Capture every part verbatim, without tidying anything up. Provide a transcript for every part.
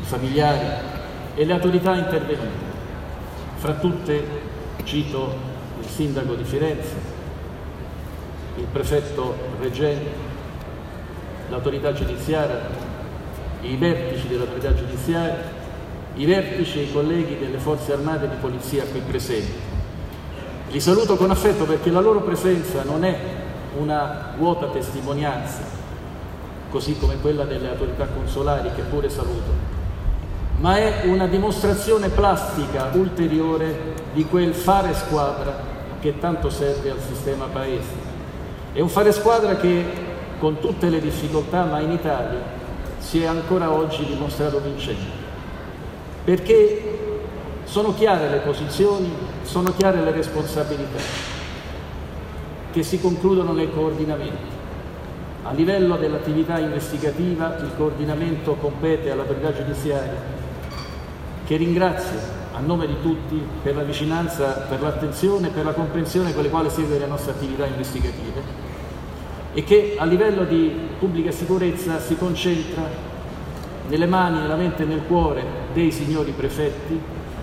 familiari e le autorità intervenute. Fra tutte cito il sindaco di Firenze, il prefetto reggente, l'autorità giudiziaria, i vertici dell'autorità giudiziaria, i vertici e i colleghi delle forze armate e di polizia qui presenti. Li saluto con affetto perché la loro presenza non è una vuota testimonianza, così come quella delle autorità consolari, che pure saluto, ma è una dimostrazione plastica ulteriore di quel fare squadra che tanto serve al sistema paese. È un fare squadra che, con tutte le difficoltà, ma in Italia, si è ancora oggi dimostrato vincente. Perché sono chiare le posizioni, sono chiare le responsabilità, che si concludono nel coordinamento. A livello dell'attività investigativa il coordinamento compete all'autorità giudiziaria, che ringrazio a nome di tutti per la vicinanza, per l'attenzione e per la comprensione con la quale segue le nostre attività investigative, e che a livello di pubblica sicurezza si concentra nelle mani, nella mente e nel cuore dei signori prefetti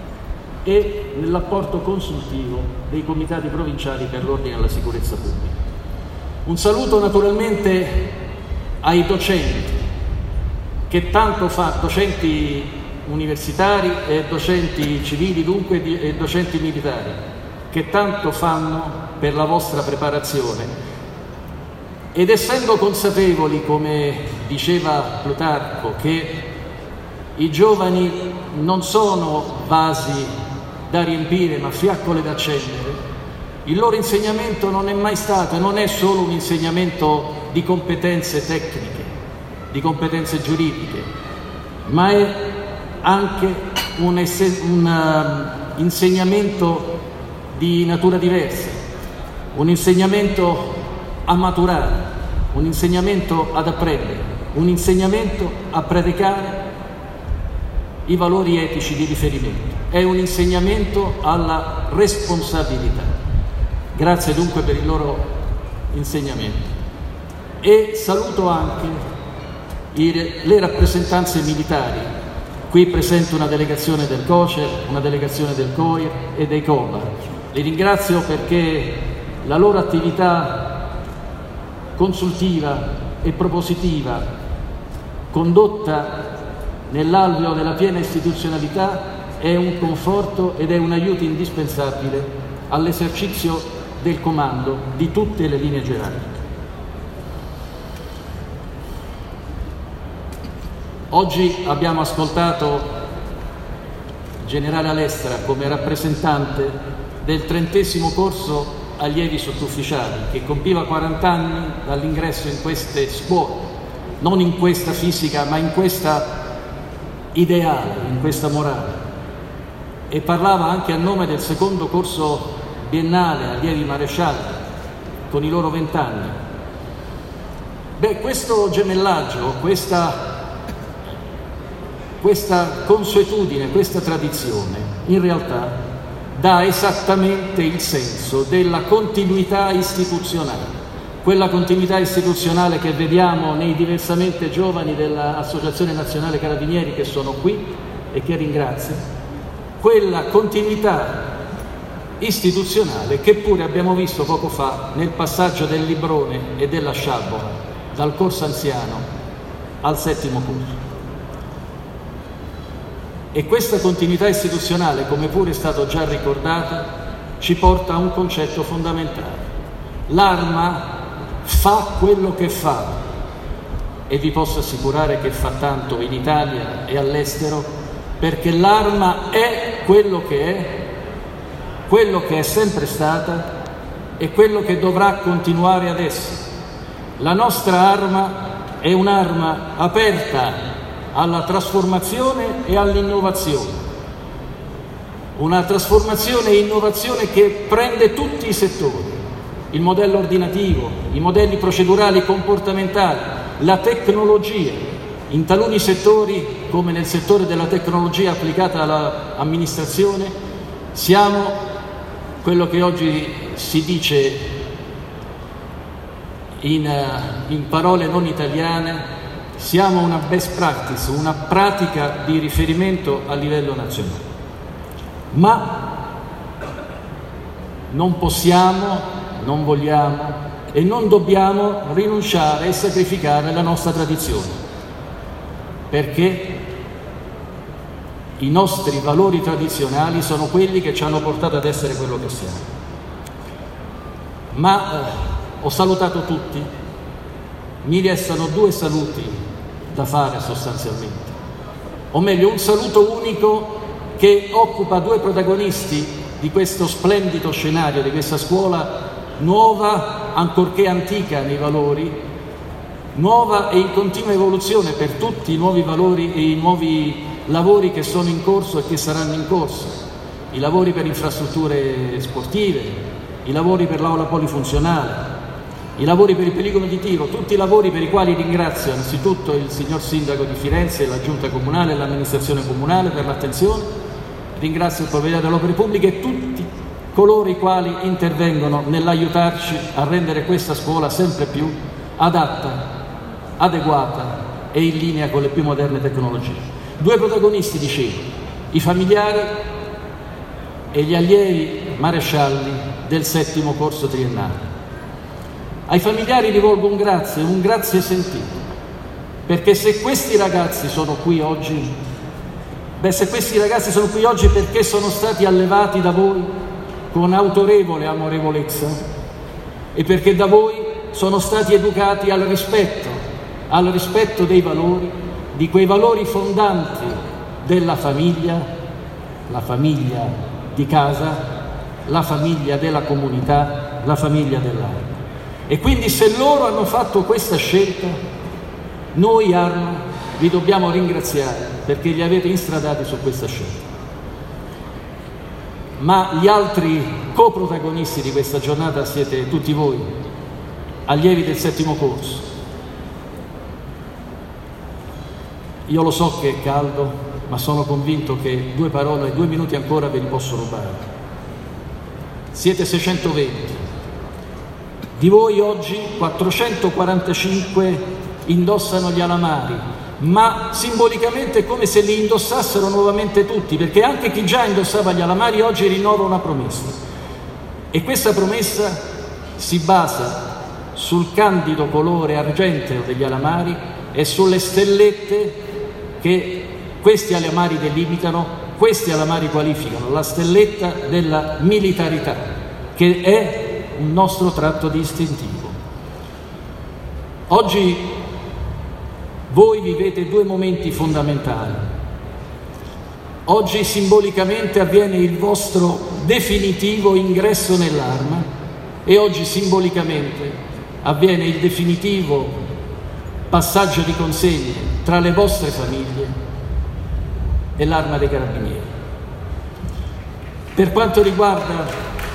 e nell'apporto consultivo dei comitati provinciali per l'ordine e la sicurezza pubblica. Un saluto naturalmente ai docenti, che tanto fa, docenti universitari e docenti civili dunque e docenti militari, che tanto fanno per la vostra preparazione. Ed essendo consapevoli, come diceva Plutarco, che i giovani non sono vasi da riempire ma fiaccole da accendere, il loro insegnamento non è mai stato e non è solo un insegnamento di competenze tecniche, di competenze giuridiche, ma è anche un, un uh, insegnamento di natura diversa, un insegnamento a maturare, un insegnamento ad apprendere, un insegnamento a predicare i valori etici di riferimento. È un insegnamento alla responsabilità. Grazie dunque per il loro insegnamento. E saluto anche i, le rappresentanze militari. Qui presente una delegazione del COCER, una delegazione del COIR e dei COBA. Li ringrazio perché la loro attività consultiva e propositiva, condotta nell'alveo della piena istituzionalità, è un conforto ed è un aiuto indispensabile all'esercizio del comando di tutte le linee gerarchiche. Oggi abbiamo ascoltato il generale Alestra come rappresentante del trentesimo corso allievi sottufficiali, che compiva quaranta anni dall'ingresso in queste scuole, non in questa fisica ma in questa ideale, in questa morale, e parlava anche a nome del secondo corso biennale allievi marescialli con i loro vent'anni. Beh, questo gemellaggio, questa questa consuetudine, questa tradizione in realtà dà esattamente il senso della continuità istituzionale, quella continuità istituzionale che vediamo nei diversamente giovani dell'Associazione Nazionale Carabinieri che sono qui e che ringrazio, quella continuità istituzionale che pure abbiamo visto poco fa nel passaggio del librone e della sciabola dal corso anziano al settimo corso. E questa continuità istituzionale, come pure è stato già ricordato, ci porta a un concetto fondamentale. L'arma fa quello che fa, e vi posso assicurare che fa tanto in Italia e all'estero, perché l'arma è quello che è, quello che è sempre stata e quello che dovrà continuare ad essere. La nostra arma è un'arma aperta alla trasformazione e all'innovazione, una trasformazione e innovazione che prende tutti i settori, il modello ordinativo, i modelli procedurali comportamentali, la tecnologia. In taluni settori, come nel settore della tecnologia applicata all'amministrazione, siamo quello che oggi si dice in, in parole non italiane, siamo una best practice, una pratica di riferimento a livello nazionale. Ma non possiamo, non vogliamo e non dobbiamo rinunciare e sacrificare la nostra tradizione, perché i nostri valori tradizionali sono quelli che ci hanno portato ad essere quello che siamo. Ma eh, ho salutato tutti, mi restano due saluti da fare sostanzialmente, o meglio un saluto unico che occupa due protagonisti di questo splendido scenario, di questa scuola nuova, ancorché antica nei valori, nuova e in continua evoluzione per tutti i nuovi valori e i nuovi lavori che sono in corso e che saranno in corso, i lavori per infrastrutture sportive, i lavori per l'aula polifunzionale, i lavori per il poligono di tiro, tutti i lavori per i quali ringrazio innanzitutto il signor Sindaco di Firenze, la Giunta Comunale e l'amministrazione comunale per l'attenzione, ringrazio il Provveditorato delle Opere Pubbliche e tutti coloro i quali intervengono nell'aiutarci a rendere questa scuola sempre più adatta, adeguata e in linea con le più moderne tecnologie. Due protagonisti, dicevo, i familiari e gli allievi marescialli del settimo corso triennale. Ai familiari rivolgo un grazie, un grazie sentito, perché se questi ragazzi sono qui oggi, beh, se questi ragazzi sono qui oggi perché sono stati allevati da voi con autorevole amorevolezza e perché da voi sono stati educati al rispetto, al rispetto dei valori, di quei valori fondanti della famiglia, la famiglia di casa, la famiglia della comunità, la famiglia dell'Arma. E quindi se loro hanno fatto questa scelta, noi Arma vi dobbiamo ringraziare perché li avete instradati su questa scelta. Ma gli altri coprotagonisti di questa giornata siete tutti voi, allievi del settimo corso. Io lo so che è caldo, ma sono convinto che due parole, due minuti ancora ve li posso rubare. Siete seicentoventi. Di voi oggi quattrocentoquarantacinque indossano gli alamari, ma simbolicamente è come se li indossassero nuovamente tutti, perché anche chi già indossava gli alamari oggi rinnova una promessa. E questa promessa si basa sul candido colore argenteo degli alamari e sulle stellette che questi alamari delimitano, questi alamari qualificano, la stelletta della militarità, che è un nostro tratto distintivo. Oggi voi vivete due momenti fondamentali. Oggi simbolicamente avviene il vostro definitivo ingresso nell'Arma e oggi simbolicamente avviene il definitivo passaggio di consegne tra le vostre famiglie e l'Arma dei Carabinieri. Per quanto riguarda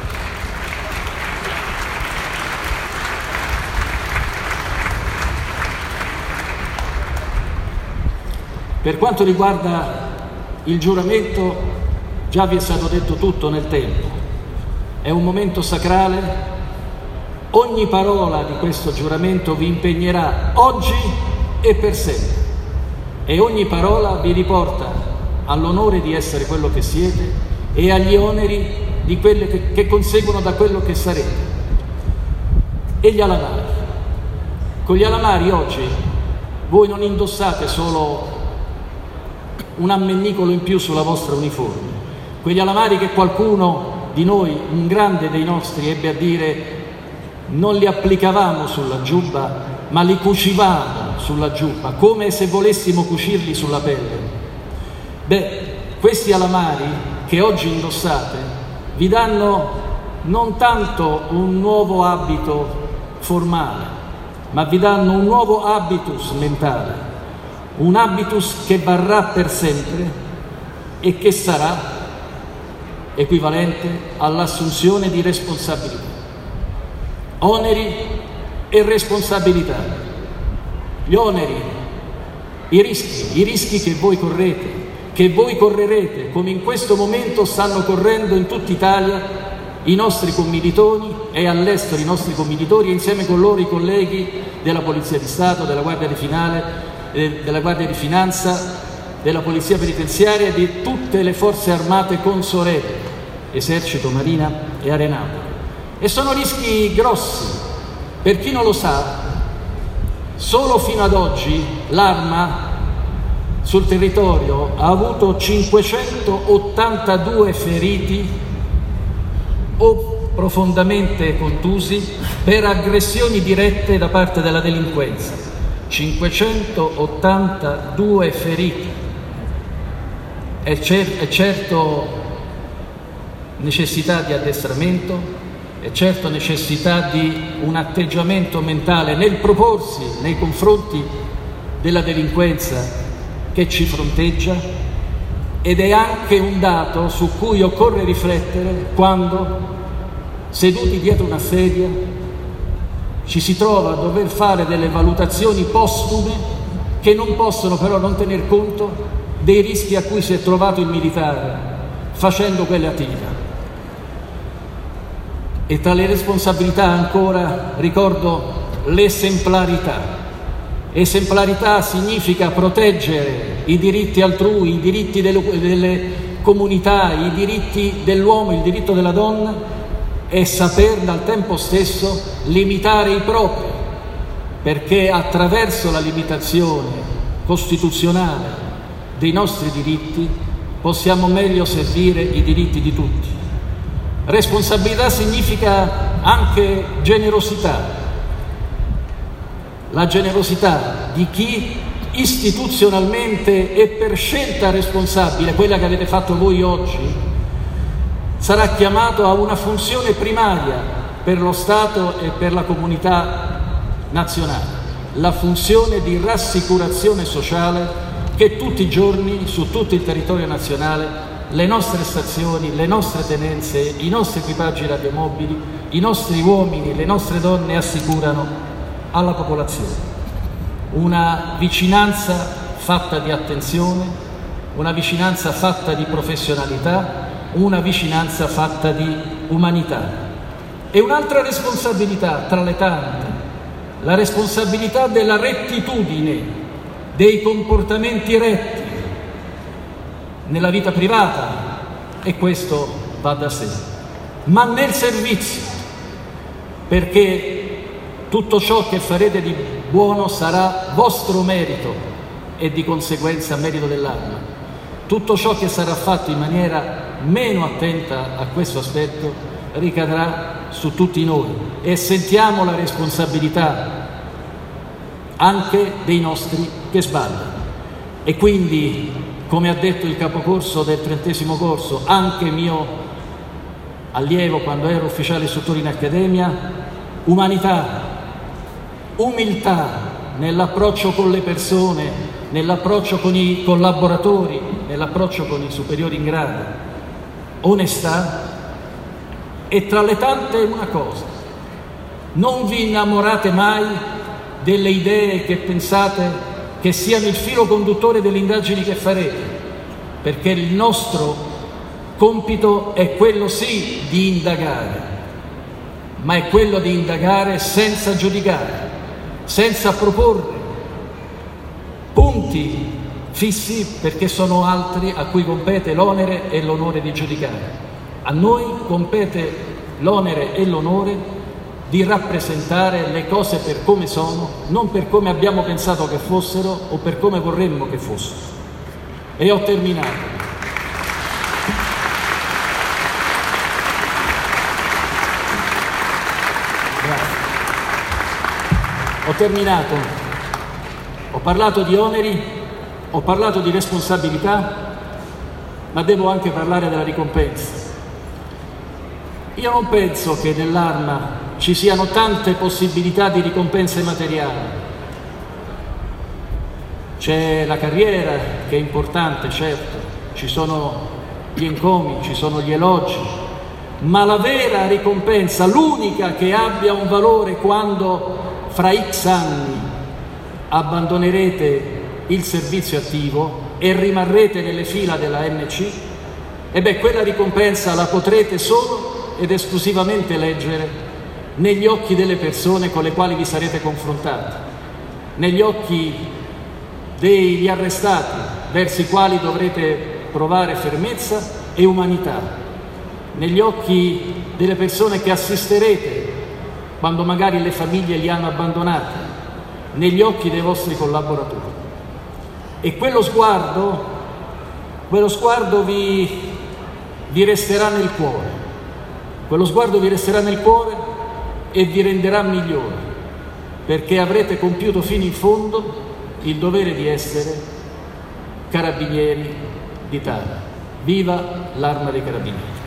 per quanto riguarda il giuramento, già vi è stato detto tutto nel tempo. È un momento sacrale. Ogni parola di questo giuramento vi impegnerà oggi e per sempre. E ogni parola vi riporta all'onore di essere quello che siete e agli oneri di quelle che, che conseguono da quello che sarete. E gli alamari. Con gli alamari oggi voi non indossate solo un ammennicolo in più sulla vostra uniforme. Quegli alamari che qualcuno di noi, un grande dei nostri, ebbe a dire non li applicavamo sulla giubba, ma li cucivamo sulla giubba, come se volessimo cucirli sulla pelle. Beh, questi alamari che oggi indossate vi danno non tanto un nuovo abito formale, ma vi danno un nuovo habitus mentale, un habitus che varrà per sempre e che sarà equivalente all'assunzione di responsabilità. Oneri e responsabilità. Gli oneri, i rischi, i rischi che voi correte, che voi correrete, come in questo momento stanno correndo in tutta Italia i nostri commilitoni e all'estero i nostri commilitori, e insieme con loro i colleghi della Polizia di Stato, della Guardia di Finanza, eh, della Guardia di Finanza, della Polizia Penitenziaria e di tutte le forze armate consorevoli, Esercito, Marina e Aeronautica. E sono rischi grossi. Per chi non lo sa, solo fino ad oggi l'Arma sul territorio ha avuto cinquecentottantadue feriti o profondamente contusi per aggressioni dirette da parte della delinquenza. cinquecentottantadue feriti. È, cer- è certo necessità di addestramento, è certo necessità di un atteggiamento mentale nel proporsi nei confronti della delinquenza che ci fronteggia, ed è anche un dato su cui occorre riflettere quando, seduti dietro una sedia, ci si trova a dover fare delle valutazioni postume che non possono però non tener conto dei rischi a cui si è trovato il militare facendo quelle attività. E tra le responsabilità ancora ricordo l'esemplarità. Esemplarità significa proteggere i diritti altrui, i diritti delle, delle comunità, i diritti dell'uomo, il diritto della donna, e saper al tempo stesso limitare i propri, perché attraverso la limitazione costituzionale dei nostri diritti possiamo meglio servire i diritti di tutti. Responsabilità significa anche generosità. La generosità di chi istituzionalmente e per scelta responsabile, quella che avete fatto voi oggi, sarà chiamato a una funzione primaria per lo Stato e per la comunità nazionale, la funzione di rassicurazione sociale che tutti i giorni su tutto il territorio nazionale le nostre stazioni, le nostre tenenze, i nostri equipaggi radiomobili, i nostri uomini, le nostre donne assicurano alla popolazione. Una vicinanza fatta di attenzione, una vicinanza fatta di professionalità, una vicinanza fatta di umanità. E un'altra responsabilità tra le tante, la responsabilità della rettitudine, dei comportamenti retti nella vita privata, e questo va da sé, ma nel servizio, perché tutto ciò che farete di buono sarà vostro merito e di conseguenza merito dell'Arma. Tutto ciò che sarà fatto in maniera meno attenta a questo aspetto ricadrà su tutti noi, e sentiamo la responsabilità anche dei nostri che sbagliano. E quindi, come ha detto il capocorso del trentesimo corso, anche mio allievo quando ero ufficiale istruttore in accademia, umanità, umiltà nell'approccio con le persone, nell'approccio con i collaboratori, nell'approccio con i superiori in grado, onestà, e tra le tante una cosa: non vi innamorate mai delle idee che pensate che siano il filo conduttore delle indagini che farete, perché il nostro compito è quello sì di indagare, ma è quello di indagare senza giudicare, senza proporre punti fissi, perché sono altri a cui compete l'onere e l'onore di giudicare. A noi compete l'onere e l'onore di rappresentare le cose per come sono, non per come abbiamo pensato che fossero o per come vorremmo che fossero. E ho terminato. Grazie. Ho terminato. Ho parlato di oneri, ho parlato di responsabilità, ma devo anche parlare della ricompensa. Io non penso che nell'Arma ci siano tante possibilità di ricompense materiali. C'è la carriera, che è importante, certo, ci sono gli encomi, ci sono gli elogi, ma la vera ricompensa, l'unica che abbia un valore quando fra X anni abbandonerete il servizio attivo e rimarrete nelle fila della N C, e beh, quella ricompensa la potrete solo ed esclusivamente leggere negli occhi delle persone con le quali vi sarete confrontati, negli occhi degli arrestati, verso i quali dovrete provare fermezza e umanità, negli occhi delle persone che assisterete quando magari le famiglie li hanno abbandonati, negli occhi dei vostri collaboratori. E quello sguardo, quello sguardo vi, vi resterà nel cuore, quello sguardo vi resterà nel cuore e vi renderà migliori, perché avrete compiuto fino in fondo il dovere di essere carabinieri d'Italia. Viva l'Arma dei Carabinieri!